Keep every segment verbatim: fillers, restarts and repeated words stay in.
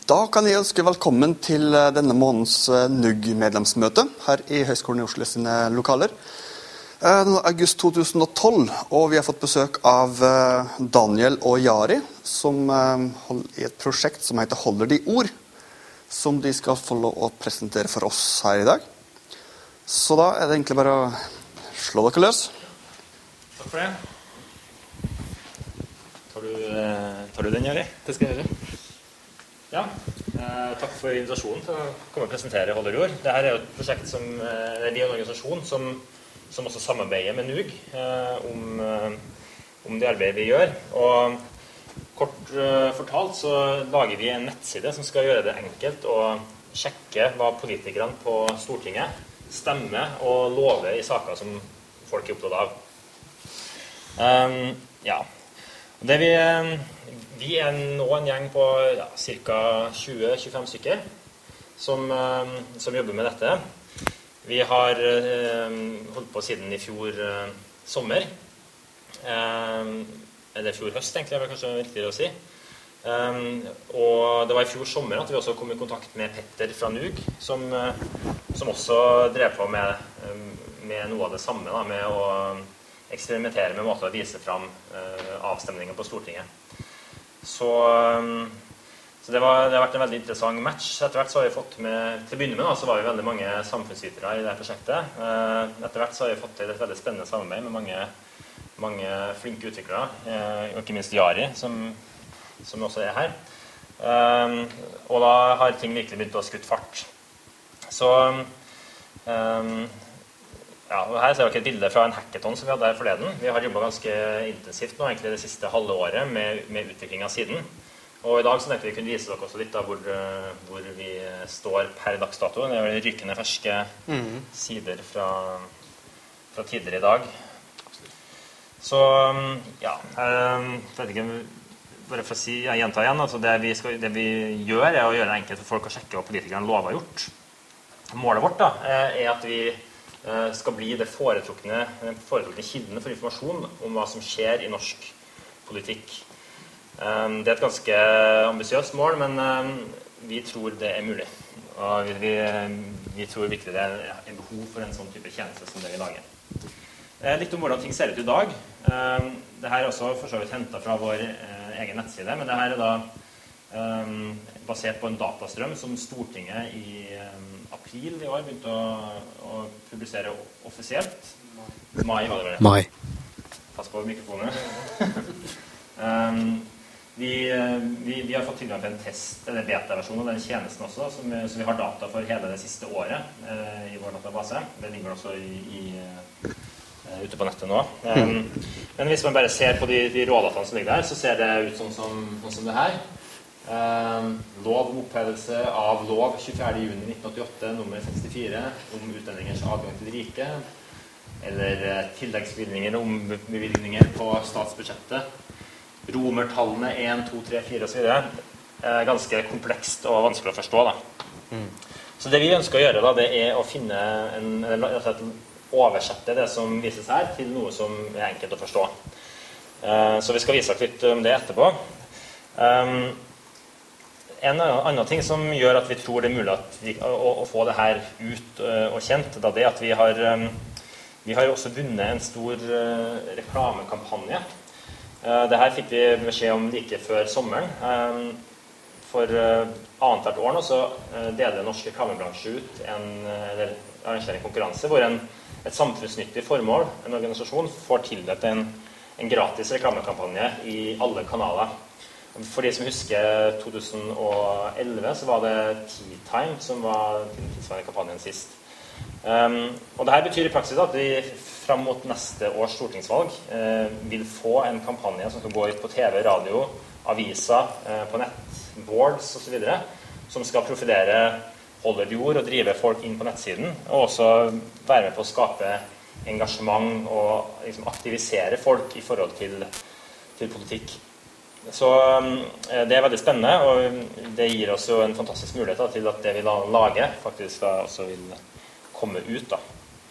Da kan jeg ønske velkommen til denne månedens N U G-medlemsmøte her i Høgskolen i Oslo sine lokaler. Nå er august to tusen og tolv, og vi har fått besøk av Daniel og Jari, som holder i et prosjekt som heter Holder de ord, som de skal få lov å presentere for oss her i dag. Så da er det egentlig bare å slå dere løs. Takk for det. Tar du, tar du den, Jari? Det skal jeg gjøre. Ja, eh, takk for invitasjonen til å komme og presentere Holder de ord. Dette er jo et prosjekt som, eh, vi er en organisasjon som, som også samarbeider med N U G eh, om, eh, om det arbeidet vi gjør. Og kort eh, fortalt så lager vi en nettside som skal gjøre det enkelt å sjekke hva politikerne på Stortinget stemmer og lover i saker som folk er opptatt av. Um, ja, det vi... Vi er nå en gjeng på ja, ca. tjue til tjuefem stykker som, som jobber med dette. Vi har eh, holdt på siden i fjor eh, sommer. Eh, eller fjor høst, egentlig, er det kanskje riktigere å si. Eh, og det var i fjor sommer at vi også kom i kontakt med Petter fra N U G, som, som også drev på med, med noe av det samme, da, med å eksperimentere med måter å vise fram eh, avstemninger på Stortinget. Så, så det, var, det har vært en veldig interessant match. Etter hvert så har vi fått med, til å begynne med da, så var vi veldig mange samfunnsvitere i dette prosjektet. Etter hvert så har vi fått til et veldig spennende samarbeid med mange, mange flinke utviklere, og ikke minst Jari, som, som også er her. Og da har ting virkelig begynt å skutt fart. Så ja, og her ser dere et bilde fra en hackathon som vi hadde her forleden. Vi har jobbet ganske intensivt nå, egentlig det siste halve året, med, med utvikling av siden. Og i dag så tenkte vi kunne vise dere også litt av hvor, hvor vi står per dagsdato. Det er jo rykende ferske mm. sider fra, fra tidligere i dag. Så, ja, jeg vet ikke, bare for å si, jeg gjentar igjen, altså det, vi skal, det vi gjør er å gjøre det enkelt for folk å sjekke hva politikerne lover har gjort. Målet vårt da, er at vi skal bli det foretrukne, foretrukne kildene for informasjon om hva som skjer i norsk politikk. Det er et ganske ambisiøst mål, men vi tror det er mulig. Og vi, vi tror virkelig det er behov for en sånn type tjeneste som det vi lager. Litt om hvordan ting ser ut i dag. Dette er også for så vidt hentet fra vår egen nettside, men dette er da basert på en datastrøm som Stortinget i april i år begynte å, å publisere offisielt. Mai var det vel? Mai. Pass på mikrofonen. um, vi, vi, vi har fått tilgang til en test, eller beta-versjon av den tjenesten også, som, så vi har data for hele det siste året uh, i vår database. Det ligger også i, i, uh, ute på nettet nå. Um, men hvis man bare ser på de, de rådataene som ligger der, så ser det ut sånn som, sånn som det her. Eh, lov om opphevelse av lov tjuefjerde juni nitten åttiåtte nummer sekstifire om utlendingers adgang til riket, eller eh, tilleggsbevilgninger om bevilgninger på statsbudsjettet, romertallene en, to, tre, fire og så videre. Eh, ganske komplekst og vanskelig å forstå da. Mm. Så det vi ønsker å gjøre da, det er å finne en, altså oversette det som vises her til noe som er enkelt å forstå. Eh, så vi skal vise dere litt om det etterpå. Um, En annen ting som gjør at vi tror det er mulig at vi, å, å få det her ut uh, og kjent, da det er at vi har, um, vi har også vunnet en stor uh, reklamekampanje. Uh, det her fikk vi beskjed om like før sommeren. Um, for uh, annethvert år nå så uh, deler norsk reklamebransje ut en, uh, eller arrangerer en konkurranse hvor en, et samfunnsnyttig formål, en organisasjon, får tildelt en, en gratis reklamekampanje i alle kanaler. For de som husker to tusen og elleve så var det Tea Time som var den tilsvarende kampanjen sist. Um, og det her betyr i praksis at vi frem mot neste års stortingsvalg uh, vil få en kampanje som skal gå ut på T V, radio, aviser, uh, på nett, boards og så videre, som skal profilere Holder de ord og drive folk inn på nettsiden, og også være med på å skape engasjement og liksom, aktivisere folk i forhold til, til politikk. Så det er veldig spennende, og det gir oss jo en fantastisk mulighet da, til at det vi lager faktisk da, også vil komme ut. Da.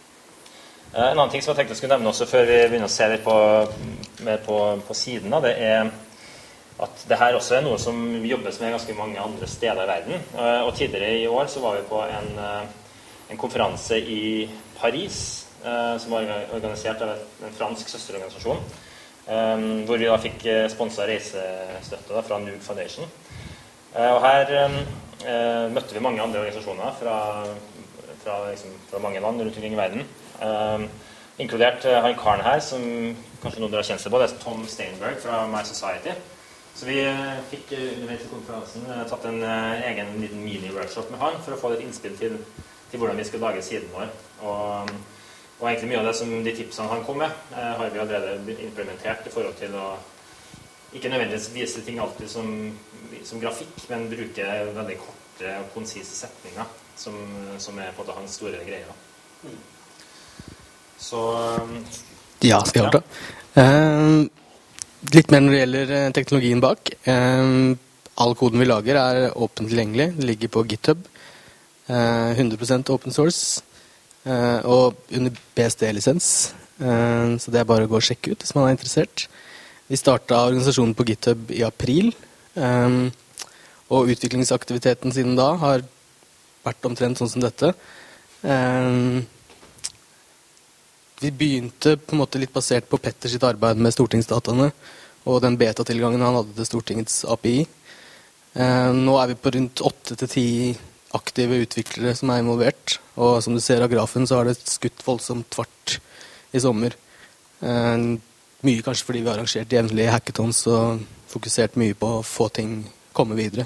En annen ting som jeg tenkte jeg skulle nevne også før vi begynner å se litt på, mer på, på siden, da, det er at det her også er noe som jobbes med ganske mange andre steder i verden. Og tidligere i år så var vi på en, en konferanse i Paris, som var organisert av en fransk søsterorganisasjon, hvor vi da fikk sponset reisestøtte da, fra Nug Foundation. Og her møtte vi mange andre organisasjoner fra, fra, liksom, fra mange land rundt omkring i verden. Inkludert han karen her, som kanskje noen dere har kjent seg på, det er Tom Steinberg fra My Society. Så vi fikk underveis i konferansen tatt en egen liten mini-workshop med han for å få litt innspill til, til hvordan vi skal lage siden vår. Og, og egentlig mye av det som de tipsene han kom med, har vi allerede implementert i forhold til å ikke nødvendigvis vise ting alltid som, som grafikk, men bruke veldig korte og konsise setninger som, som er på en måte hans store greier. Mm. Så ja, skal jeg overta. Ja. Uh, litt mer når det gjelder teknologien bak. Uh, all koden vi lager er åpen tilgjengelig. Det ligger på GitHub. Uh, hundre prosent open source. Uh, og under B S D-lisens. Uh, så det er bare å gå og sjekke ut hvis man er interessert. Vi startet organisasjonen på GitHub i april. Uh, og utviklingsaktiviteten siden da har vært omtrent sånn som dette. Uh, Vi begynte på en måte litt basert på Petter sitt arbeid med stortingsdataene og den beta-tilgangen han hadde til Stortingets A P I. Eh, nå er vi på rundt åtte til ti aktive utviklere som er involvert, og som du ser av grafen så har det skutt voldsomt tvart i sommer. Eh, mye kanskje fordi vi har arrangert jevnlige hackathons og fokusert mye på å få ting komme videre.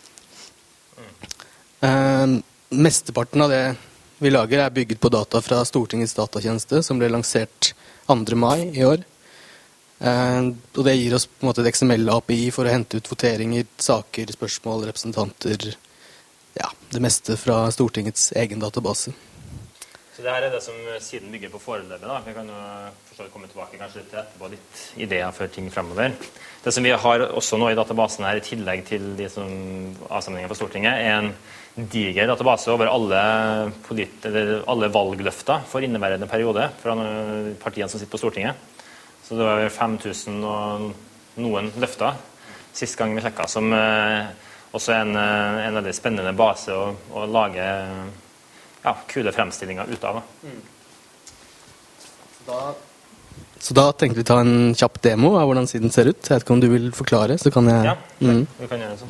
Eh, mesteparten av det vi lager er bygget på data fra Stortingets datatjeneste, som ble lansert andre mai i år. Eh, og det gir oss på en måte et X M L-A P I for å hente ut voteringer, saker, spørsmål, representanter, ja, det meste fra Stortingets egen database. Så det her er det som siden bygger på foreløpet, da. Vi kan jo forstå komme tilbake kanskje til etterpå litt ideer for ting fremover. Det som vi har også nå i databasen her, i tillegg til de som avstemninger på Stortinget, er en diger database over alle, polit- eller alle valgløfter for inneværende periode fra partiene som sitter på Stortinget. Så det var fem tusen og noen løfter sist gang vi sjekket, som eh, også er en, en veldig spennende base å, å lage ja, kule fremstillinger ut av. Mm. Da, så da tenkte vi ta en kjapp demo av hvordan siden ser ut. Jeg vet ikke om du vil forklare, så kan jeg... Ja, mm. vi kan gjøre det sånn.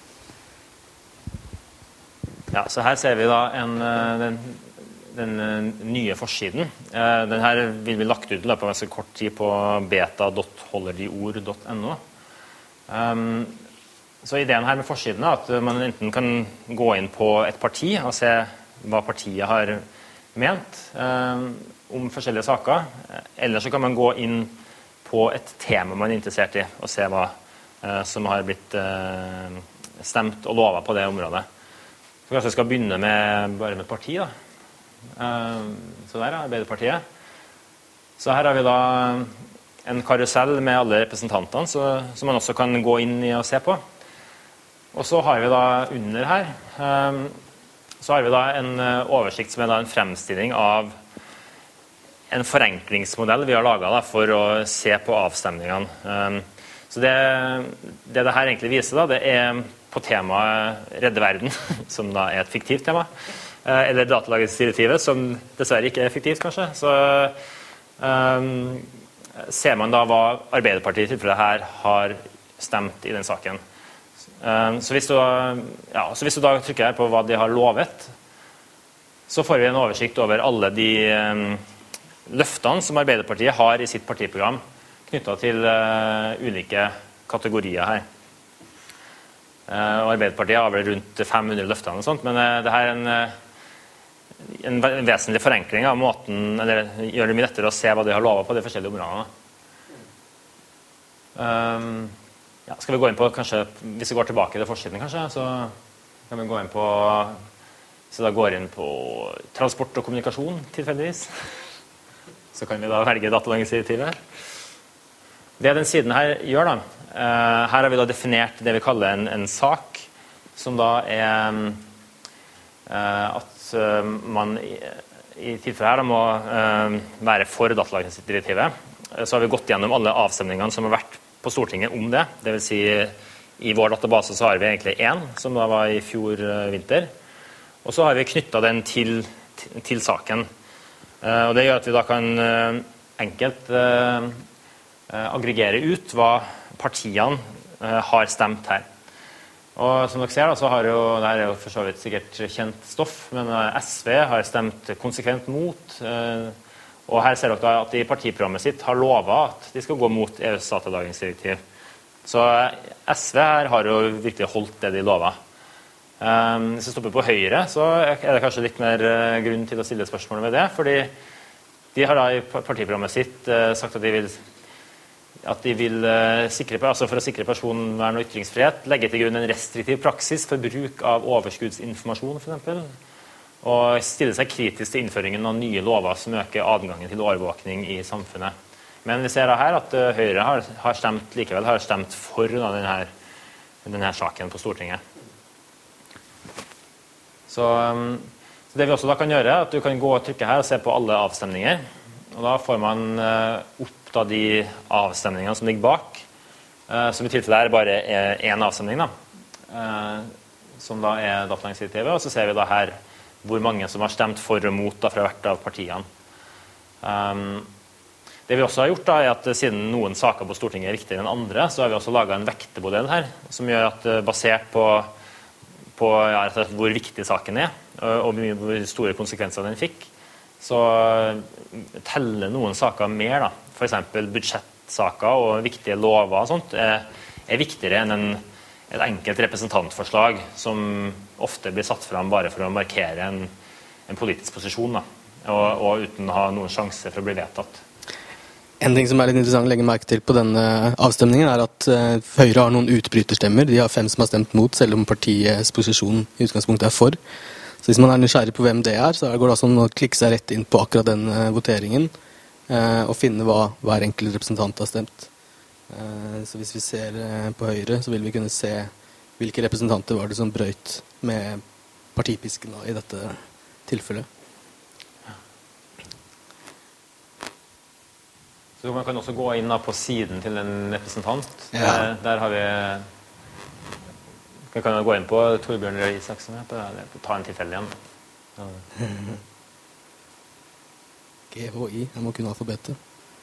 Ja, så her ser vi da en, den, den nye forsiden. Den her vil bli lagt ut i løpet av ganske kort tid på beta dot holderdeord dot no. Um, så ideen her med forsiden er at man enten kan gå inn på et parti og se hva partiet har ment um, om forskjellige saker, eller så kan man gå inn på et tema man er interessert i og se hva uh, som har blitt uh, stemt og lovet på det området. Så kanskje jeg skal begynne med, bare med parti, da. Uh, så der er Arbeiderpartiet. Så her har vi da en karusell med alle representantene, så, som man også kan gå inn i og se på. Og så har vi da under her, um, så har vi da en oversikt som er da en fremstilling av en forenklingsmodell vi har laget da, for å se på avstemningene. Um, så det, det det her egentlig viser da, det er på temaet Redde verden, som da er et fiktivt tema, eller datalagringsdirektivet, som dessverre ikke er fiktivt, kanskje. Så um, ser man da hva Arbeiderpartiet i tilfellet her har stemt i den saken. Um, så, hvis du, ja, så hvis du da trykker her på hva de har lovet, så får vi en oversikt over alle de um, løftene som Arbeiderpartiet har i sitt partiprogram, knyttet til uh, ulike kategorier her. Uh, og Arbeiderpartiet har vel rundt fem hundre løfter og sånt, men uh, det her er en, uh, en, en vesentlig forenkling av måten, eller gjør det mye lettere å se hva de har lovet på de forskjellige områdene. Um, ja, skal vi gå inn på, kanskje, hvis vi går tilbake til forsiden kanskje, så kan vi gå inn på, så da går inn på transport og kommunikasjon tilfeldigvis. Så kan vi da velge datalagringsdirektivet. Det den siden her gjør da, Uh, her har vi da definert det vi kaller en, en sak, som da er uh, at uh, man i, i tilfellet her da må uh, være for datalagringsdirektivet. Uh, så har vi gått gjennom alle avstemningene som har vært på Stortinget om det. Det vil si, i vår database så har vi egentlig en, som da var i fjor vinter. Og så har vi knyttet den til, til saken. Og det gjør at vi da kan enkelt aggregere ut hva partiene har stemt her. Og som dere ser da, så har jo, det her er jo for så vidt sikkert kjent stoff, men S V har stemt konsekvent mot, og her ser dere da at de i partiprogrammet sitt har lovet at de skal gå mot E U's datalagringsdirektiv. Så S V her har jo virkelig holdt det de lovet. Um, hvis jeg stopper på Høyre, så er det kanskje litt mer uh, grunn til å stille spørsmål ved det, fordi de har da i partiprogrammet sitt uh, sagt at de vil at de vil uh, sikre, altså for å sikre personvern og ytringsfrihet, legge til grunn en restriktiv praksis for bruk av overskuddsinformasjon, for eksempel, og stille seg kritisk til innføringen av nye lover som øker adgangen til overvåkning i samfunnet. Men vi ser da her at uh, Høyre har, har stemt, likevel har stemt for da, denne, denne saken på Stortinget. Så, um, så det vi også da kan gjøre, er at du kan gå og trykke her og se på alle avstemninger, og da får man uh, opp da de avstemningene som ligger bak, uh, som i tilfelle er bare en avstemning da, uh, som da er datalagringsdirektivet, og så ser vi da her hvor mange som har stemt for og mot da, fra hvert av partiene. Um, det vi også har gjort da, er at siden noen saker på Stortinget er viktigere enn andre, så har vi også laget en vektemodell her, som gjør at uh, basert på, på ja, hvor viktig saken er, og, og hvor store konsekvenser den fikk, så teller noen saker mer da. For eksempel budsjettsaker og viktige lover og sånt er, er viktigere enn en, et enkelt representantforslag som ofte blir satt frem bare for å markere en, en politisk posisjon da, og, og uten å ha noen sjanse for å bli vedtatt. En ting som er litt interessant å legge merke til på denne avstemningen er at uh, Høyre har noen utbryterstemmer. De har fem som har stemt mot, selv om partiets posisjon i utgangspunktet er for. Så hvis man er nysgjerrig på hvem det er, så går det sånn å klikke seg rett inn på akkurat den uh, voteringen uh, og finne hva hver enkelt representant har stemt. Uh, så hvis vi ser uh, på Høyre, så vil vi kunne se hvilke representanter var det som brøyt med partipisken da, i dette tilfellet. Så man kan også gå inn da, på siden til en representant. Ja. Der, der har vi... Vi kan gå inn på Torbjørn Røe Isaksen, ta en tilfelle igjen. Ja. G H I, jeg må kunne alfabetet.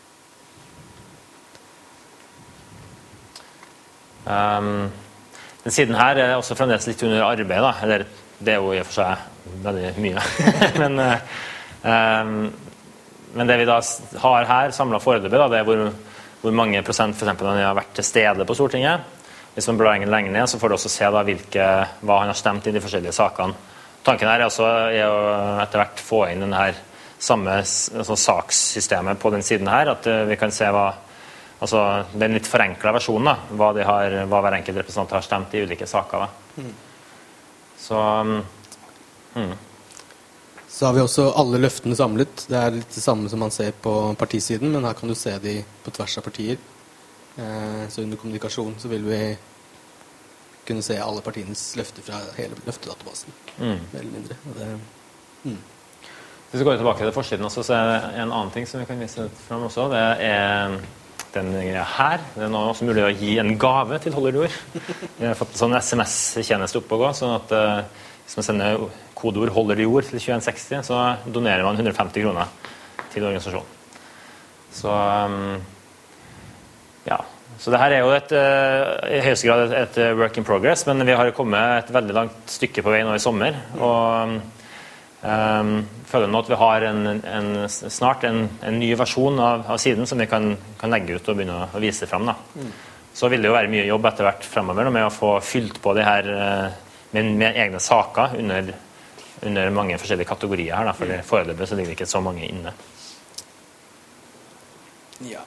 Um, den siden her er også fremdeles litt under arbeid, da. Eller, det er jo i og for seg veldig mye. men, um, men det vi da har her, samlet foreløpig, da, det er hvor, hvor mange prosent for eksempel han har vært til stede på Stortinget. Hvis man blar lenger ned, så får du også se da hvilke, hva han har stemt i de forskjellige sakene. Tanken her er også er å etter hvert få inn den her samme altså, sakssystemet på den siden her, at uh, vi kan se hva, altså den litt forenklet versjonen da, hva, de har, hva hver enkelt representant har stemt i ulike saker. Da. Mm. Så, um, mm. Så har vi også alle løftene samlet. Det er litt det samme som man ser på partisiden, men her kan du se de på tvers av partier. Så under kommunikasjon så vil vi kunne se alle partienes løfter fra hele løftedatabasen, mm. mer eller mindre. Og det, mm. Hvis vi går tilbake til forsiden også, så er det en annen ting som vi kan vise frem også. Det er den greia her. Det er nå også mulig å gi en gave til Holder Jord. Vi har fått en sånn S M S-tjeneste opp og gå, sånn at uh, hvis man sender kodeord Holder Jord til tjueen seksti, så donerer man hundre og femti kroner til organisasjonen. Så... Um, Ja, så det her er jo et, i høyeste grad et, et work in progress, men vi har kommet et veldig langt stykke på vei nå i sommer, og um, føler nå at vi har en, en, snart en, en ny versjon av, av siden som vi kan, kan legge ut og begynne å vise frem. Da. Mm. Så vil det jo være mye jobb etter hvert fremover med å få fylt på de her med, med egne saker under, under mange forskjellige kategorier her, da, for mm. foreløpig så ligger det ikke så mange inne. Ja.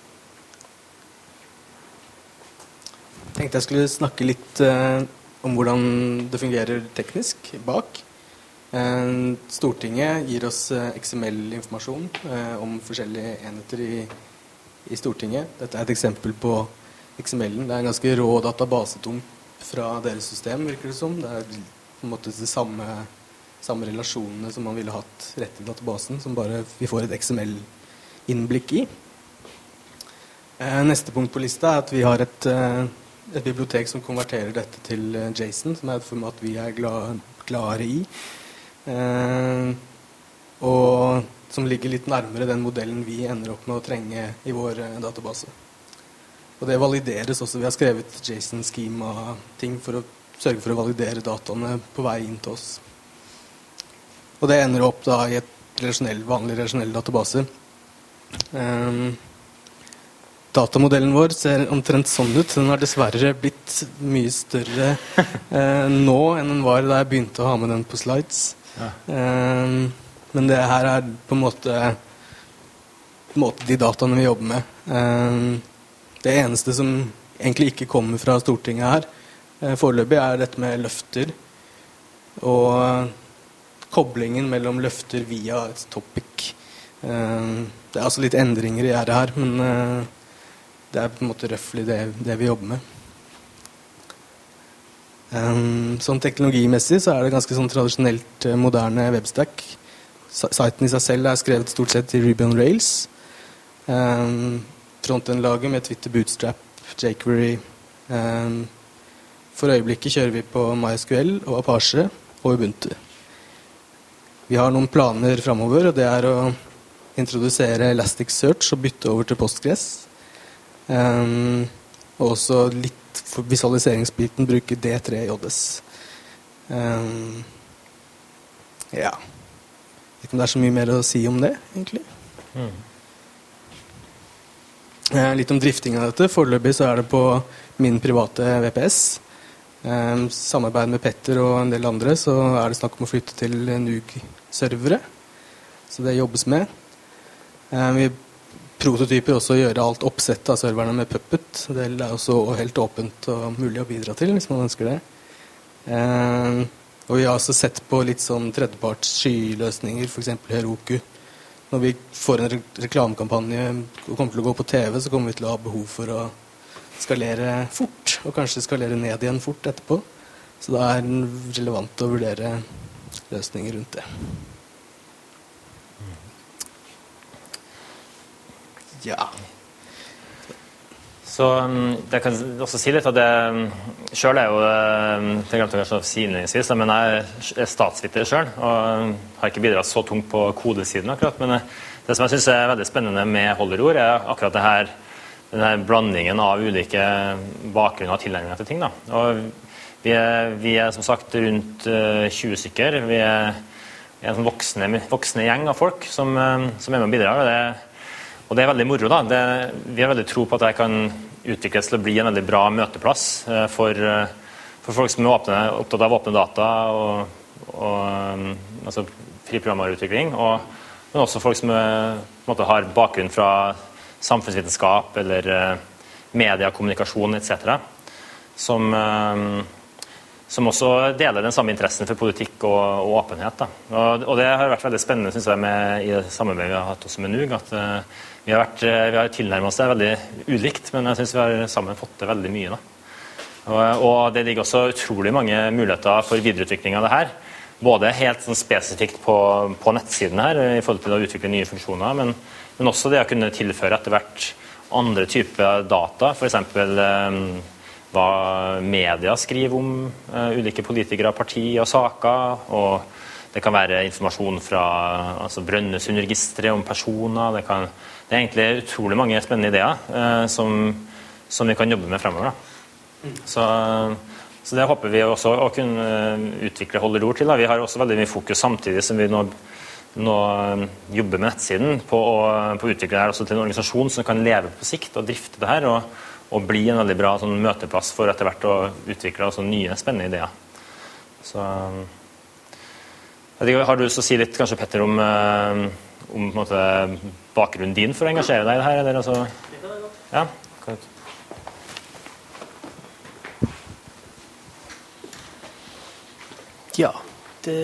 Jeg tenkte jeg skulle snakke litt eh, om hvordan det fungerer teknisk bak. Eh, Stortinget gir oss eh, X M L-informasjon eh, om forskjellige enheter i, i Stortinget. Dette er et eksempel på X M L-en. Det er en ganske rå databasetom fra deres system, virker det som. Det er på en måte de samme, samme relasjonene som man ville hatt rett i databasen, som bare vi får et X M L-innblikk i. Eh, neste punkt på lista er at vi har et, eh, et bibliotek som konverterer dette til eh, JSON, som er et format vi er glad, gladere i. Eh, og som ligger litt nærmere den modellen vi ender opp med å trenge i vår eh, database. Og det valideres også. Vi har skrevet JSON-schema-ting for å sørge for å validere dataene på vei inn til oss. Og det ender opp da i et relasjonell, vanlig relasjonell database. Um, datamodellen vår ser omtrent sånn ut. Den har dessverre blitt mye større uh, nå enn den var da jeg begynte å ha med den på slides. Ja. Um, men det her er på en måte, på en måte de dataene vi jobber med. Um, det eneste som egentlig ikke kommer fra Stortinget her, uh, foreløpig er dette med løfter. Og uh, koblingen mellom løfter via et topic. Uh, det er altså litt endringer i det her, men uh, det er på en måte røffelig det, det vi jobber med. Um, sånn teknologimessig så er det ganske sånn tradisjonelt uh, moderne webstack. Siten i seg selv er skrevet stort sett i Ruby on Rails. Um, Frontend-laget med Twitter Bootstrap, jQuery. Um, for øyeblikket kjører vi på MySQL og Apache og Ubuntu. Vi har noen planer fremover, og det er å introdusere Elasticsearch og bytte over til Postgres. Um, og også litt for visualiseringsbiten bruke D tre J S. Um, ja. Jeg vet ikke om det er så mye mer å si om det, egentlig. Mm. Uh, litt om drifting av dette. Foreløpig så er det på min private V P S. Um, samarbeid med Petter og en del andre, så er det snakk om å flytte til Nug-servere. Så det jobbes med. Um, vi prototyper også å gjøre alt oppsett av serverne med Puppet. Det er også helt åpent og mulig å bidra til, hvis man ønsker det. Um, og vi har også sett på litt sånn tredjeparts skyløsninger, for eksempel Heroku. Når vi får en re reklamekampanje og kommer til å gå på T V, så kommer vi til å ha behov for å skalere fort, og kanskje skalere ned igjen fort etterpå. Så da er det relevant å vurdere løsninger rundt det. Ja. Så jeg kan også si litt at jeg selv er jo, jeg glemte kanskje å si innledningsvis, men jeg er statsviter selv, og har ikke bidratt så tungt på kodesiden akkurat, men det som jeg synes er veldig spennende med Holderord er akkurat det her, denne blandingen av ulike bakgrunner og tilnærminger til ting. Da. Og vi, er, vi er som sagt rundt uh, tjue stykker. Vi er en sånn voksne, voksne gjeng av folk som, uh, som er med og bidrar. Og det, og det er veldig moro. Da. Det, vi har veldig tro på at det kan utvikles til å bli en veldig bra møteplass uh, for, uh, for folk som er åpne, opptatt av åpne data og, og um, altså fri programvareutvikling, og, men også folk som uh, på en måte har bakgrunn fra samfunnsvitenskap eller uh, media, kommunikasjon et cetera. Som, uh, som også deler den samme interessen for politikk og, og åpenhet. Da. Og, og det har vært veldig spennende, synes jeg, med, i det samarbeidet vi har hatt også med Nug, at uh, vi har, vært, uh, vi har tilnærmet oss det veldig ulikt, men jeg synes vi har sammen fått det veldig mye. Da. Og, og det ligger også utrolig mange muligheter for videreutvikling av det her. Både helt sånn spesifikt på, på nettsiden her, i forhold til å utvikle nye funksjoner, men Men også det å kunne tilføre etter hvert andre typer data, for eksempel eh, hva media skriver om eh, ulike politikere, partier og saker, og det kan være informasjon fra altså Brønnøysundregisteret om personer. Det, kan, det er egentlig utrolig mange spennende ideer eh, som, som vi kan jobbe med fremover. Da. Så, så det håper vi også å kunne utvikle Holderord til. Da. Vi har også veldig mye fokus samtidig som vi nå nå jobber med nettsiden på å, på å utvikle det her også til en organisasjon som kan leve på sikt og drifte det her, og, og bli en veldig bra sånn, møteplass for etter hvert å utvikle også, nye spennende ideer. Så jeg vet ikke, har du lyst til å si litt, kanskje Petter, om, om på en måte, bakgrunnen din for å engasjere deg i det her? Eller, altså? Det kan jeg godt. Ja, kan du? Ja, det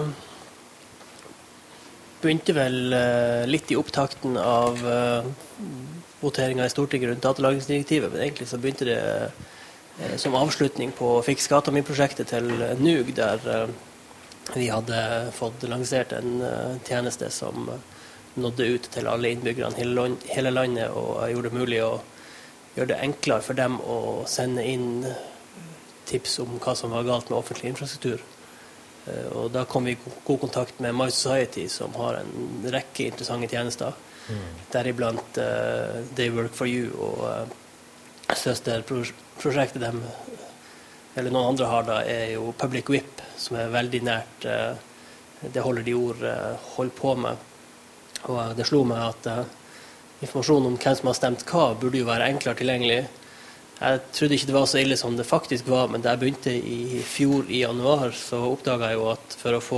begynte vel uh, litt i opptakten av uh, voteringen i Stortinget rundt datalagringsdirektivet, men egentlig så begynte det uh, som avslutning på Fiks Gata-min-prosjektet til uh, Nug, der uh, vi hadde fått lansert en uh, tjeneste som uh, nådde ut til alle innbyggerne hele, hele landet, og uh, gjorde det mulig å gjøre det enklere for dem å sende inn tips om hva som var galt med offentlig infrastruktur. Og da kom vi i god kontakt med My Society, som har en rekke interessante tjenester. Mm. Deriblant uh, They Work For You og uh, søsterprosjektet dem, eller noen andre har da, er jo Public Whip, som er veldig nært uh, det holder de ord uh, holder på med. Og uh, det slo meg at uh, informasjon om hvem som har stemt hva burde jo være enklere tilgjengelig. Jeg trodde ikke det var så ille som det faktisk var, men da jeg begynte i fjor i januar, så oppdaget jeg jo at for å få...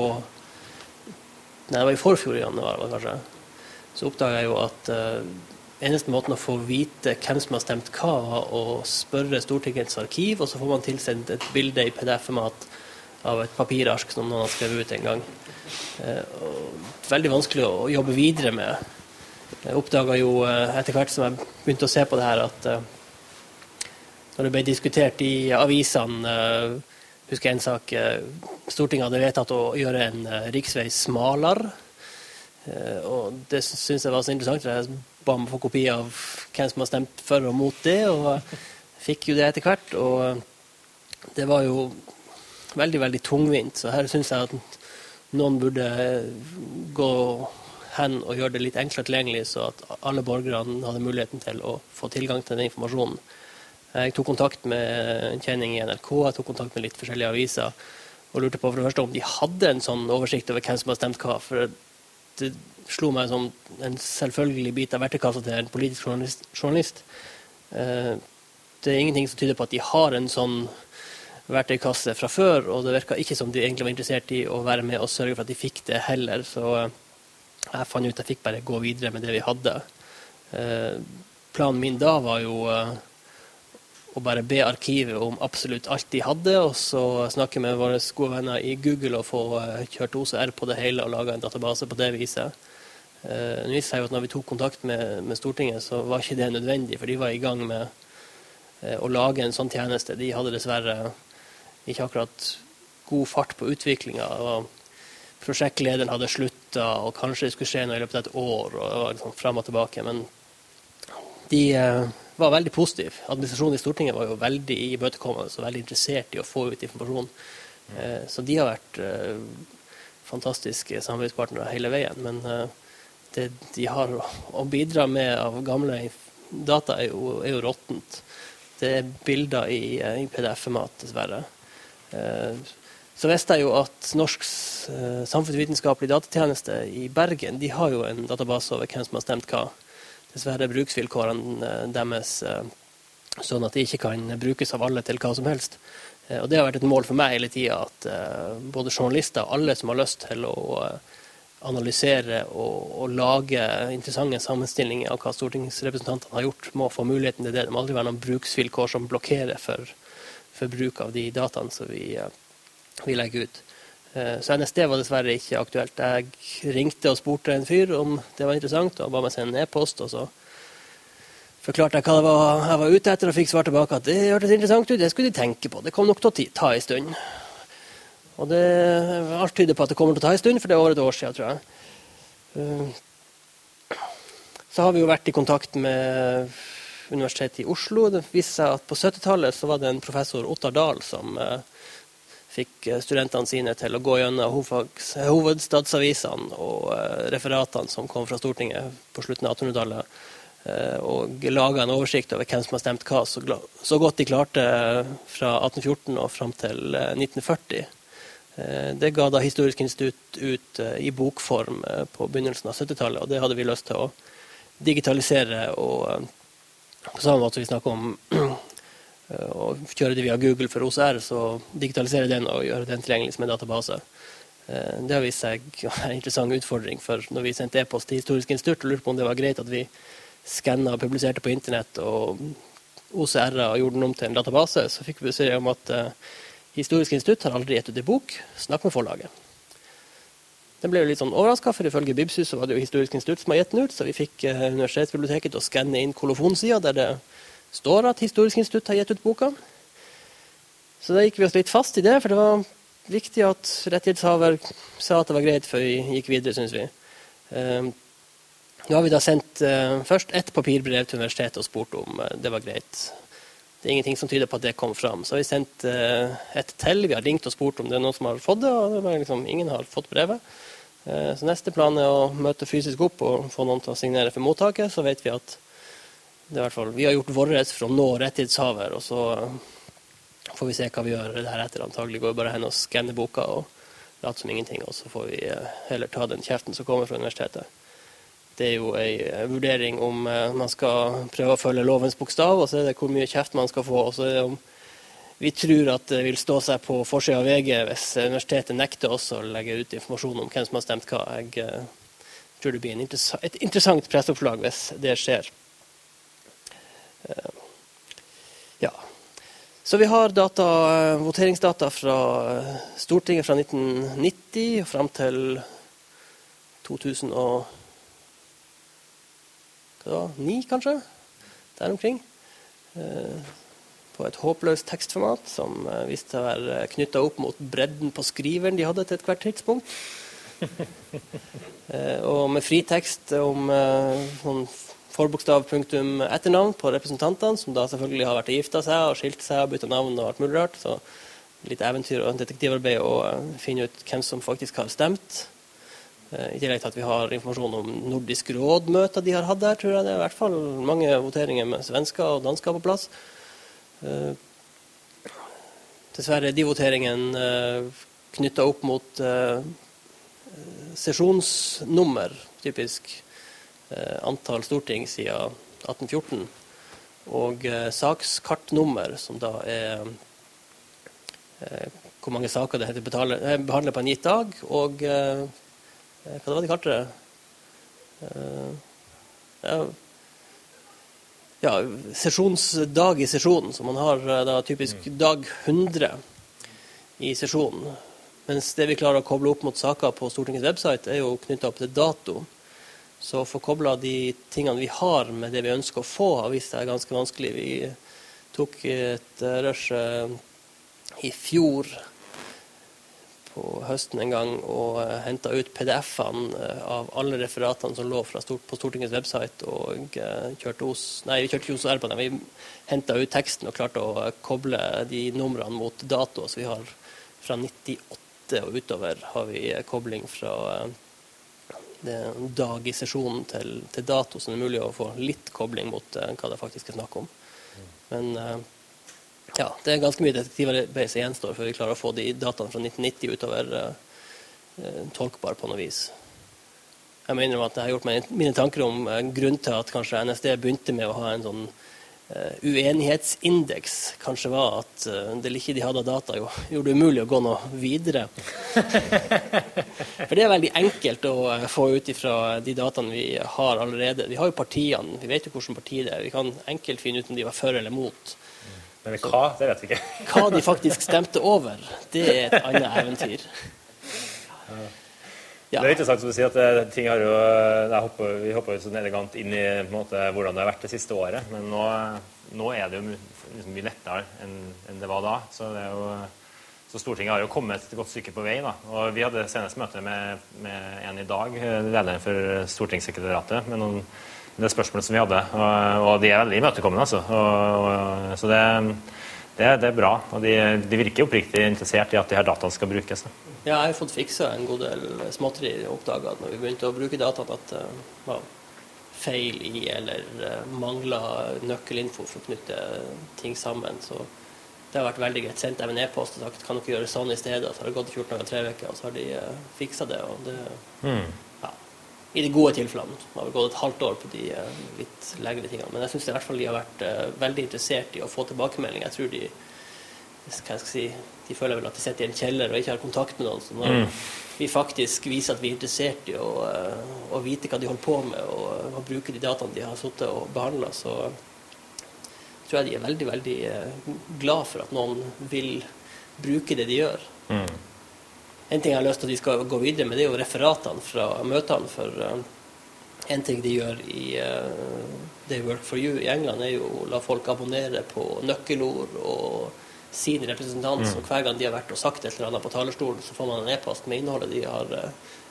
Nei, det var i forfjor i januar, kanskje. Så oppdaget jeg jo at uh, eneste måten å få vite hvem som har stemt hva, var å spørre Stortingets arkiv, og så får man tilsendt et bilde i P D F-format av et papirark som noen har skrevet ut en gang. Uh, og veldig vanskelig å jobbe videre med. Jeg oppdaget jo uh, etter hvert som jeg begynte å se på det her, at uh, når det ble diskutert i avisene, uh, husker jeg en sak, uh, Stortinget hadde vedtatt å gjøre en uh, riksvei smalere, uh, og det synes jeg var så interessant. Jeg ba om å få kopi av hvem som har stemt for og mot det, og uh, fikk jo det etter hvert, og uh, det var jo veldig, veldig tungvint, så her synes jeg at noen burde gå hen og gjøre det litt enklere tilgjengelig, så at alle borgerne hadde muligheten til å få tilgang til den informasjonen. Jeg tok kontakt med en kjenning i N R K, jeg tok kontakt med litt forskjellige aviser, og lurte på for det første om de hadde en sånn oversikt over hvem som har stemt hva, for det slo meg som en selvfølgelig bit av verktøykassa til en politisk journalist. journalist. Det er ingenting som tyder på at de har en sånn verktøykasse fra før, og det virker ikke som de egentlig var interessert i å være med og sørge for at de fikk det heller, så jeg fant ut at jeg fikk bare gå videre med det vi hadde. Planen min da var jo og bare be arkivet om absolutt alt de hadde, og så snakke med våre gode venner i Google og få kjørt O C R på det hele og lage en database på det viset. Uh, det viser seg jo at når vi tok kontakt med, med Stortinget, så var ikke det nødvendig, for de var i gang med uh, å lage en sånn tjeneste. De hadde dessverre ikke akkurat god fart på utviklingen, og prosjektlederen hadde sluttet, og kanskje det skulle skje noe i løpet av et år, og det var liksom frem og tilbake, men de... Uh, var veldig positiv. Administrasjonen i Stortinget var jo veldig imøtekommende og veldig interessert i å få ut informasjon. Eh, så de har vært eh, fantastiske samarbeidspartnere hele veien, men eh, det de har å bidra med av gamle data er jo, er jo råttent. Det er bilder i, i P D F-format, dessverre. Eh, så visste jeg jo at Norsk eh, samfunnsvitenskapelig datatjeneste i Bergen, de har jo en database over hvem som har stemt hva. Dessverre bruksvilkårene deres sånn at de ikke kan brukes av alle til hva som helst. Og det har vært et mål for meg hele tiden at både journalister og alle som har lyst til å analysere og, og lage interessante sammenstillinger av hva stortingsrepresentantene har gjort, må få muligheten til det. Det må aldri være noen bruksvilkår som blokkerer for, for bruk av de dataene som vi, vi legger ut. Så N S D var dessverre ikke aktuelt. Jeg ringte og spurte en fyr om det var interessant, og ba meg sende en e-post, og så forklarte jeg hva det var jeg var ute etter, og fikk svar tilbake at det hørtes interessant ut, det skulle de tenke på. Det kom nok til å ta en stund. Og det, alt tyder på at det kommer til å ta en stund, for det er over et år siden, tror jeg. Så har vi jo vært i kontakt med Universitetet i Oslo. Det viser seg at på syttitallet så var det en professor, Ottar Dahl, som fikk studentene sine til å gå gjennom hovedstadsavisene og referatene som kom fra Stortinget på slutten av attenhundretallet, og laget en oversikt over hvem som har stemt hva, så, så godt de klarte fra atten fjorten og frem til nitten førti. Det ga da Historisk institutt ut i bokform på begynnelsen av syttitallet, og det hadde vi lyst til å digitalisere, og på samme måte som vi snakker om og kjøre det via Google for O C R, så digitalisere den og gjøre den tilgjengelig som en database. Det har vist seg en interessant utfordring, for når vi sendte e-post til Historisk institutt og lurte på om det var greit at vi skannet og publiserte på internett og O C R og gjorde den om til en database, så fikk vi beskjed om at Historisk institutt har aldri gitt ut en bok, snakk med forlaget. Den ble jo litt sånn overrasket, for ifølge Bibsus så var det jo Historisk institutt som har gitt den ut, så vi fikk universitetsbiblioteket til å skanne inn kolofonsida der det står at Historisk institutt har gitt ut boka. Så da gikk vi oss litt fast i det, for det var viktig at rettighetshaver sa at det var greit før vi gikk videre, synes vi. Nå har vi da sendt uh, først ett papirbrev til universitetet og spurt om uh, det var greit. Det er ingenting som tyder på at det kom fram. Så har vi sendt uh, et til. Vi har ringt og spurt om det er noen som har fått det, og det var liksom, ingen har fått brevet. Uh, så neste plan er å møte fysisk opp og få noen til å signere for mottaket. Så vet vi at det er i hvert fall, vi har gjort vårt for å nå rettighetshaver, og så uh, får vi se hva vi gjør deretter. Antagelig går vi bare hen og skanner boka og later som ingenting, og så får vi uh, heller ta den kjeften som kommer fra universitetet. Det er jo en vurdering om man skal prøve å følge lovens bokstav, og så er det hvor mye kjeft man skal få. Og så er det om vi tror at det vil stå seg på forsiden av V G hvis universitetet nekter oss å legge ut informasjon om hvem som har stemt hva. Jeg uh, tror det blir en interessa- et interessant presseoppslag hvis det skjer. Uh, ja. Så vi har data, voteringsdata fra Stortinget fra nitten nitti og frem til to tusen og ni, kanskje, der omkring, eh, på et håpløst tekstformat som eh, viste å være knyttet opp mot bredden på skriveren de hadde til et hvert tidspunkt. eh, og med fritekst om eh, sånn forbokstav punktum etternavn på representantene, som da selvfølgelig har vært og giftet seg og skilt seg og byttet navn og alt mulig rart, så litt eventyr og detektivarbeid å eh, finne ut hvem som faktisk har stemt. I tillegg til at vi har informasjon om Nordisk råd-møter de har hatt der, tror jeg det er i hvert fall mange voteringer med svensker og dansker på plass. Uh, dessverre er de voteringene uh, knyttet opp mot uh, sesjonsnummer, typisk uh, antall storting siden atten fjorten, og uh, sakskartnummer, som da er uh, hvor mange saker det heter behandlet på en gitt dag, og uh, hva var det de kalte det? Uh, ja, ja, sesjonsdag i sesjonen, så man har da typisk dag hundre i sesjonen. Mens det vi klarer å koble opp mot saker på Stortingets website er jo knyttet opp til dato. Så for koblet de tingene vi har med det vi ønsker å få, har vist seg ganske vanskelig. Vi tok et rush i fjor på høsten en gang og uh, hentet ut P D F-ene uh, av alle referatene som lå fra stort, på Stortingets website, og uh, kjørte hos, nei, vi kjørte ikke hos R på dem. Vi hentet ut teksten og klarte å uh, koble de numrene mot dato, så vi har fra nittiåtte og utover har vi uh, kobling fra uh, det dag i sesjonen til, til dato, så det er mulig å få litt kobling mot uh, hva det faktisk er snakk om. Men uh, ja, det er ganske mye detektivarbeid som gjenstår før vi klarer å få de dataene fra nitten nitti utover uh, tolkbar på noe vis. Jeg mener at jeg har gjort meg mine tanker om uh, grunn til at kanskje N S D begynte med å ha en sånn uh, uenighetsindeks. Kanskje var at uh, det ikke de hadde data jo, gjorde det umulig å gå noe videre. For det er veldig enkelt å uh, få ut ifra de dataene vi har allerede. Vi har jo partiene, vi vet jo hvilken parti det er. Vi kan enkelt finne ut om de var for eller mot. Men hva, det vet vi ikke. Hva de faktisk stemte over, det er et annet eventyr. Ja. Det er interessant som du sier at ting har jo, hopper, vi hopper jo sånn elegant inn i på en måte, hvordan det har vært det siste året, men nå, nå er det jo liksom mye lettere enn, enn det var da. Så, det er jo, så Stortinget har jo kommet et godt stykke på vei da. Og vi hadde senest møte med, med en i dag, lederen for Stortingssekretariatet, med noen det spørsmålet som vi hadde, og, og de er veldig imøtekommende, altså. Og, og, så det, det, det er bra, og de, de virker oppriktig interessert i at de her dataene skal brukes. Da. Ja, jeg har fått fikset en god del småtteri oppdaget når vi begynte å bruke dataene at det uh, var feil i, eller uh, manglet nøkkelinfo for å knytte ting sammen, så det har vært veldig greit. Sendt dem en e-post og sagt, kan dere gjøre sånn i stedet, så har det gått fjorten dager, tre veker, og så har de uh, fikset det, og det, mm. ja. I de gode tilfellene. Det har gått et halvt år på de uh, litt lengre tingene. Men jeg synes i hvert fall de har vært uh, veldig interessert i å få tilbakemelding. Jeg tror de, hva skal jeg si, de føler vel at de sitter i en kjeller og ikke har kontakt med noen. Så når mm. vi faktisk viser at vi er interessert i å, uh, å vite hva de holder på med, og å bruke de dataene de har suttet og behandlet, så tror jeg de er veldig, veldig uh, glad for at noen vil bruke det de gjør. Mm. En ting jeg har lyst til at de skal gå videre med, det er jo referatene fra møtene, for uh, en ting de gjør i uh, They Work For You i England er jo å la folk abonnere på nøkkelord og sin representant, mm. og hver gang de har vært og sagt et eller annet på talerstolen, så får man en e-post med innholdet de har uh,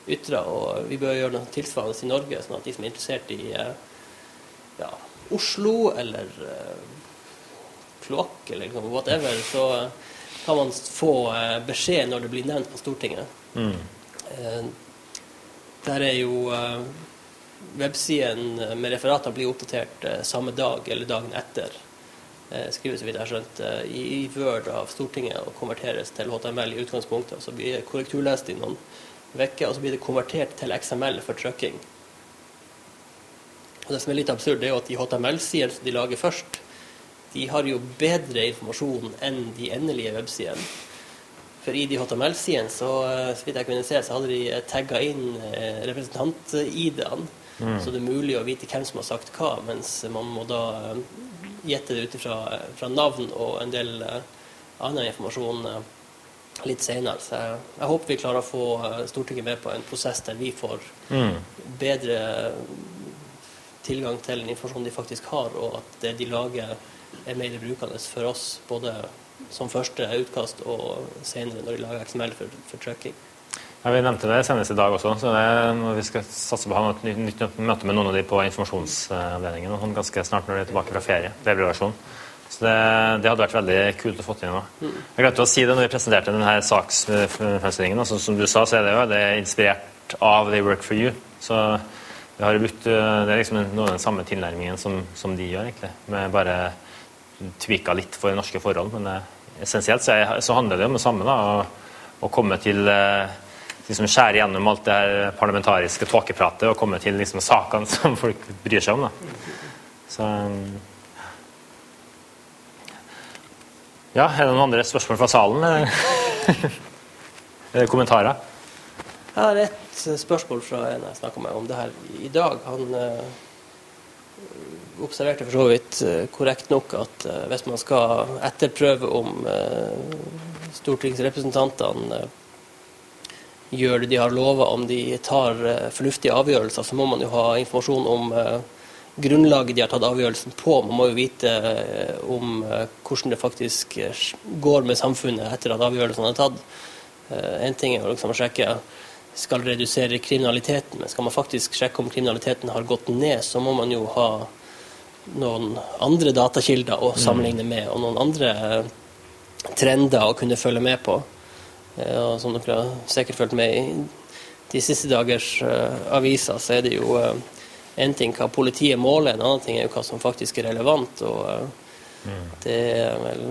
ytret, og vi bør gjøre noe tilsvarende i Norge, sånn at de som er interessert i ja, Oslo eller kloakk eller whatever, så kan man få beskjed når det blir nevnt på Stortinget. Mm. Der er jo websiden med referater blir oppdatert samme dag eller dagen etter. Skrives så vidt jeg har skjønt i Word av Stortinget og konverteres til H T M L i utgangspunktet, og så blir det korrekturlest i noen vekker, og så blir det konvertert til X M L for trykking. Og det som er litt absurd, det er jo at de H T M L-sidene som de lager først, de har jo bedre informasjon enn de endelige websidene. For i de H T M L-sidene, så, så vidt jeg kunne se, så hadde de tagget inn representant-I D-ene, mm. så det er mulig å vite hvem som har sagt hva, mens man må da gjette det ut fra, fra navn og en del annen informasjon litt senere. Så jeg, jeg håper vi klarer å få Stortinget med på en prosess der vi får mm. bedre tilgang til den informasjonen de faktisk har, og at det de lager er mer brukende for oss, både som første utkast og senere når de lager X M L for, for tracking. Ja, vi nevnte det senest i dag også, så det er når vi skal satse på å ha et nytt, nytt møte med noen av de på informasjonsavdelingen, og ganske snart når de er tilbake fra ferie, brevredaksjon. Så det, det hadde vært veldig kult å få til nå. Mm. Jeg glemte å si det når vi presenterte denne saksfremstillingen, altså, som du sa, så er det jo det er inspirert av They Work For You, så vi har brukt, det er liksom noe av den samme tilnærmingen som, som de gjør, egentlig, med bare tvika litt for norske forhold, men eh, essensielt så, er, så handler det om det samme da, å, å komme til eh, liksom skjære gjennom alt det her parlamentariske tåkepratet og komme til liksom sakene som folk bryr seg om da. Så ja, er det noen andre spørsmål fra salen? Er det kommentarer? Jeg har et spørsmål fra en jeg snakket med om det her i dag. Han eh, observerte for så vidt eh, korrekt nok at eh, hvis man skal etterprøve om eh, stortingsrepresentantene eh, gjør det de har lovet, om de tar eh, fornuftige avgjørelser, så må man jo ha informasjon om eh, grunnlaget de har tatt avgjørelsen på. Man må jo vite eh, om eh, hvordan det faktisk eh, går med samfunnet etter at avgjørelsen er tatt. Eh, en ting er jo liksom å sjekke skal redusere kriminaliteten, men skal man faktisk sjekke om kriminaliteten har gått ned, så må man jo ha noen andre datakilder å sammenligne med, og noen andre trender å kunne følge med på. Og som dere har sikkert følt med i de siste dagers uh, aviser, så er det jo uh, en ting hva politiet måler, en annen ting er jo hva som faktisk er relevant, og uh, mm. det er vel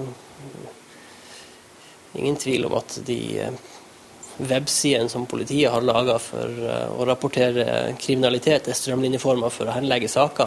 ingen tvil om at de uh, websiden som politiet har laget for uh, å rapportere kriminalitet er strømlinjeformer for å henlegge saker.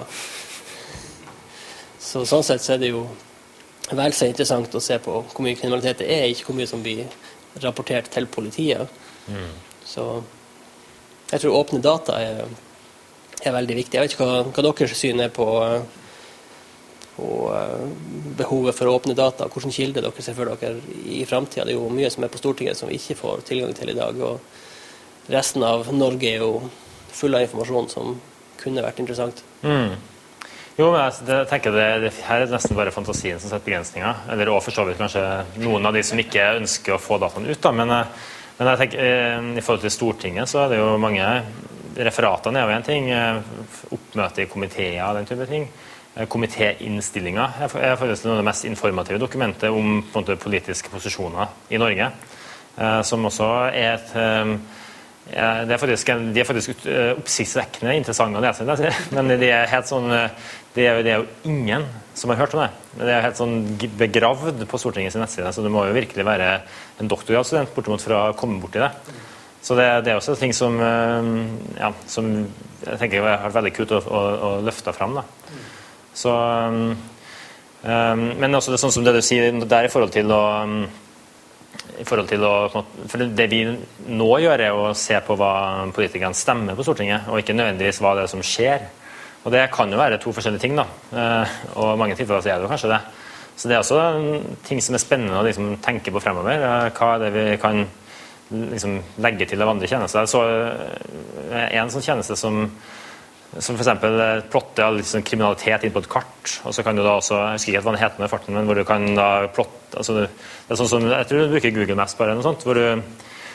Så sånn sett så er det jo vel så interessant å se på hvor mye kriminalitet det er, ikke hvor mye som blir rapportert til politiet. Mm. Så jeg tror åpne data er, er veldig viktig. Jeg vet ikke hva, hva deres syn er på, på behovet for åpne data, hvordan kilder dere ser for dere i fremtiden. Det er jo mye som er på Stortinget som vi ikke får tilgang til i dag, og resten av Norge er jo full av informasjon som kunne vært interessant. Mm. Jo, men jeg, det, jeg tenker det, det her er nesten bare fantasien som setter begrensninger, eller også for så vidt kanskje noen av de som ikke ønsker å få dataen ut da, men, men jeg tenker, i forhold til Stortinget så er det jo mange, referatene er jo en ting, oppmøte i komiteer, den type ting, komitéinnstillinger er faktisk noe av det mest informative dokumentet om på en måte, politiske posisjoner i Norge, som også er et ja, det er faktisk, de er faktisk oppsiktsvekkende interessante å lese, men det er helt sånn, det er, det er jo ingen som har hørt om det. Det er helt sånn begravd på Stortingets nettside, så det må jo virkelig være en doktorgradsstudent bortimot for å komme bort i det. Så det, det er også ting som, ja, som jeg tenker har vært veldig kult å, å, å løfte frem. Da. Så, um, men også det sånn som det du sier der i forhold til å i forhold til å, for det vi nå gjør er å se på hva politikerne stemmer på Stortinget, og ikke nødvendigvis hva det er som skjer. Og det kan jo være to forskjellige ting da, og mange tilfeller så er det jo kanskje det. Så det er også ting som er spennende å liksom tenke på fremover. Hva er det vi kan liksom legge til av andre tjenester? Så en sånn tjeneste som som for eksempel plotte all liksom, kriminalitet inn på et kart, og så kan du da også, jeg husker ikke hva det heter med farten, men hvor du kan da plotte, altså det er sånn som, jeg tror du bruker Google Maps bare, noe sånt, hvor du,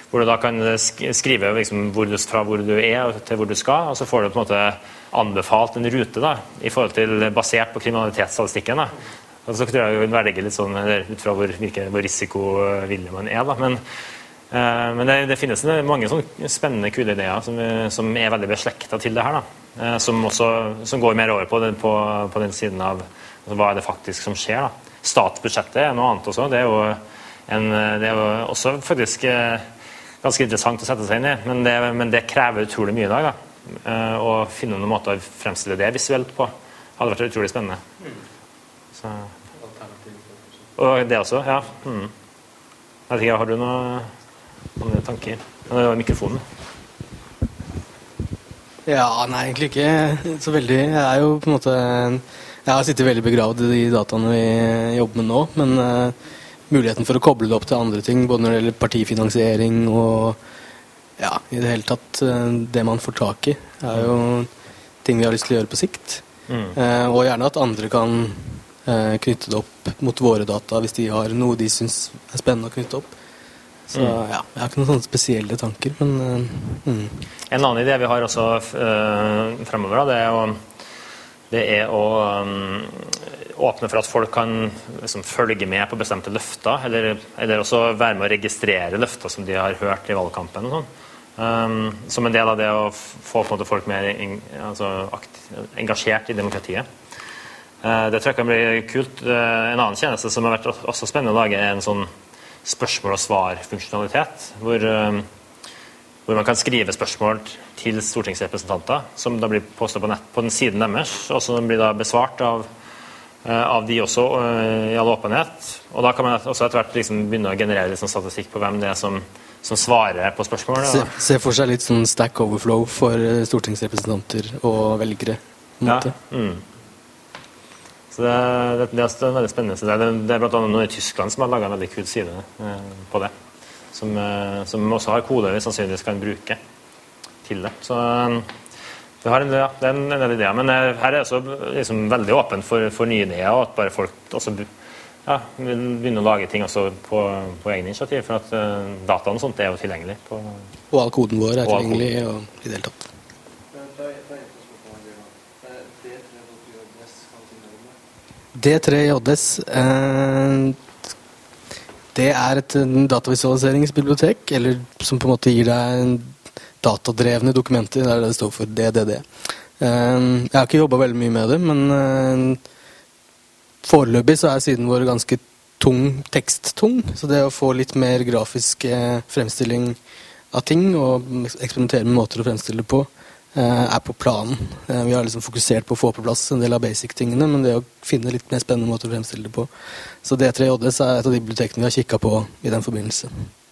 hvor du da kan skrive liksom, hvor du, fra hvor du er til hvor du skal, og så får du på en måte anbefalt en rute da, i forhold til basert på kriminalitetsstatistikken. Da. Og så tror jeg jo velger litt sånn, ut fra hvor, hvilke, hvor risikovillig man er. Da. Men, eh, men det, det finnes mange sånne spennende, kule ideer som, som er veldig beslektet til det her. Da. Eh, som, også, som går mer over på den, på, på den siden av altså, hva er det faktisk som skjer. Da. Statsbudsjettet er noe annet også. Det er jo, en, det er jo også faktisk eh, ganske interessant å sette seg inn i, men det, men det krever utrolig mye i dag. Da. Eh, å finne noen måter å fremstille det visuelt på hadde vært utrolig spennende. Så. Og det også, ja. Mm. Jeg vet ikke, har du noen tanker? Det var mikrofonen. Ja, nei, egentlig ikke så veldig. Jeg er jo på en måte Jeg har sittet veldig begravd i de dataene vi jobber med nå, men uh, muligheten for å koble det opp til andre ting, både når det gjelder partifinansiering og ja, i det hele tatt uh, det man får tak i, er jo ting vi har lyst til å gjøre på sikt. Mm. Uh, og gjerne at andre kan uh, knytte det opp mot våre data hvis de har noe de synes er spennende å knytte opp. Så ja, jeg har ikke noen sånne spesielle tanker, men uh, mm. En annen idé vi har også uh, fremover, da, det er å, det er å um, åpne for at folk kan liksom, følge med på bestemte løfter, eller, eller også være med å registrere løfter som de har hørt i valgkampen og sånn. Um, som en del av det å få på en måte, folk mer en, altså, aktiv, engasjert i demokratiet. Uh, det tror jeg kan bli kult. Uh, en annen tjeneste som har vært også spennende å lage, er en sånn spørsmål- og svar-funksjonalitet, hvor, um, hvor man kan skrive spørsmål til stortingsrepresentanter, som da blir postet på nett på den siden deres, og som blir da besvart av, uh, av de også uh, i all åpenhet. Og da kan man også etter hvert liksom begynne å generere litt sånn statistikk på hvem det er som, som svarer på spørsmål. Se, se for seg litt sånn stack overflow for stortingsrepresentanter og velgere. Ja, mm. Så det, det, det er veldig spennende. Det er, det er blant annet noen i Tyskland som har laget en veldig kul side eh, på det. Som, eh, som også har koder vi sannsynligvis kan bruke til det. Så det, har en, ja, det er en, en del ideer. Men eh, her er det også liksom, veldig åpent for, for nye ideer, og at bare folk også ja, vil begynne å lage ting også på, på egen initiativ. For at eh, dataen og sånt er jo tilgjengelig. På, og all koden vår er tilgjengelig og i det hele tatt. D tre J S eh, det er et datavisualiseringsbibliotek, eller som på en måte gir deg datadrevne dokumenter, der det står for D D D. Eh, jeg har ikke jobbet veldig mye med det, men eh, foreløpig så er siden vår ganske tung, teksttung, så det å få litt mer grafisk eh, fremstilling av ting, og eksperimentere med måter å fremstille det på, er på planen. Vi har liksom fokusert på å få på plass en del av basic-tingene, men det å finne litt mer spennende måter å fremstille det på. Så D tre J S er et av de bibliotekene vi har kikket på i den forbindelse.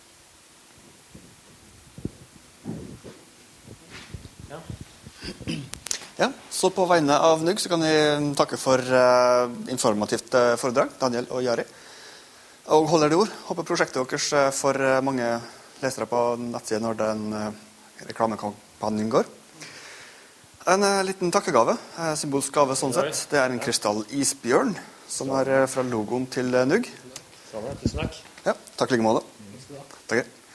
Ja, ja så på vegne av N U G så kan jeg takke for uh, informativt uh, foredrag, Daniel og Jari. Og holder det ord. Håper prosjektet deres uh, får uh, mange lesere på nettsiden når den uh, reklamekampanjen går. En uh, liten takkegave, uh, symbolsk gave sånn sett. Det er en krystall-isbjørn, som er uh, fra logoen til uh, N U G. Tusen takk. Ja, takk like måte. Takk.